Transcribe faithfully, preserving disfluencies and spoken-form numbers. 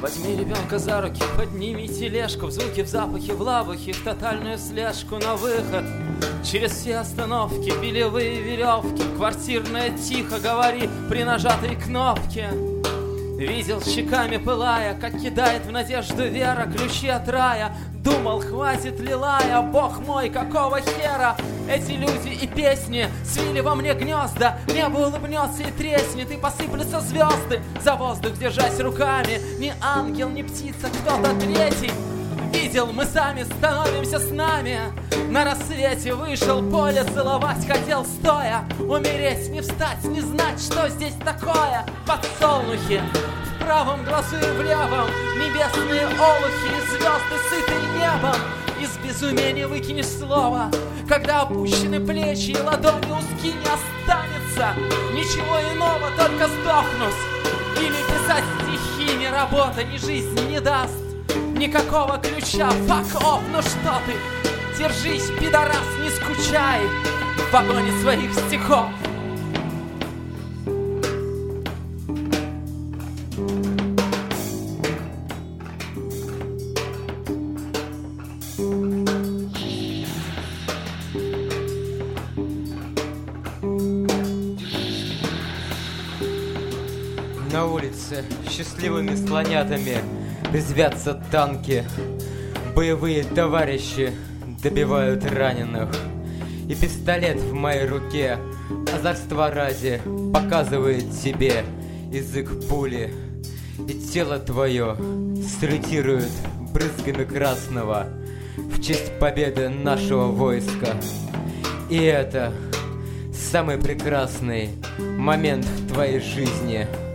Возьми ребенка за руки, подними тележку, в звуки, в запахе, в лабухе, в тотальную слежку на выход. Через все остановки, белевые веревки, квартирная тихо говори при нажатой кнопке. Видел щеками пылая, как кидает в надежду вера ключи от рая. Думал, хватит ли лая, бог мой, какого хера? Эти люди и песни свили во мне гнезда. Небо улыбнется и треснет, и посыплются звезды. За воздух держась руками, ни ангел, ни птица, кто-то третий. Видел, мы сами становимся с нами. На рассвете вышел, поле целовать хотел стоя. Умереть, не встать, не знать, что здесь такое. Подсолнухи в правом глазу и в левом, небесные олухи и звезды сытые небом. Из безумия не выкинешь слова, когда опущены плечи и ладони узки, не останется ничего иного, только сдохнуть. Или писать стихи, ни работа, ни жизнь не даст никакого ключа. Fuck off, ну что ты? Держись, пидорас, не скучай в вагоне своих стихов. На улице счастливыми слонятами резвятся танки. Боевые товарищи добивают раненых. И пистолет в моей руке озорства ради показывает тебе язык пули. И тело твое салютирует брызгами красного в честь победы нашего войска. И это самый прекрасный момент в твоей жизни.